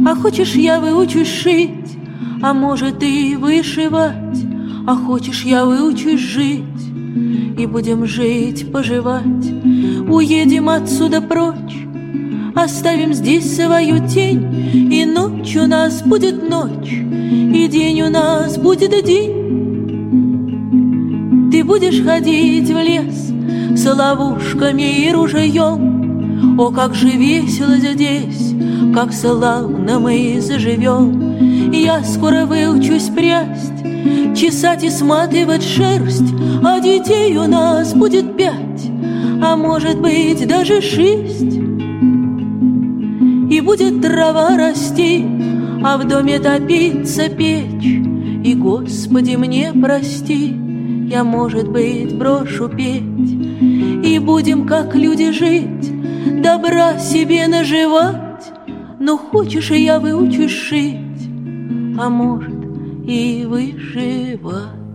А хочешь, я выучусь шить, а может и вышивать. А хочешь, я выучусь жить, и будем жить, поживать. Уедем отсюда прочь, оставим здесь свою тень, и ночь у нас будет ночь, и день у нас будет день. Ты будешь ходить в лес с ловушками и ружьем. О, как же весело здесь, как славно мы заживем. Я скоро выучусь прясть, чесать и сматывать шерсть, а детей у нас будет 5, а может быть даже 6. И будет трава расти, а в доме топиться печь. И, Господи, мне прости, я, может быть, брошу петь. И будем, как люди, жить, добра себе наживать. Но хочешь, и я выучусь шить, а может и вышивать.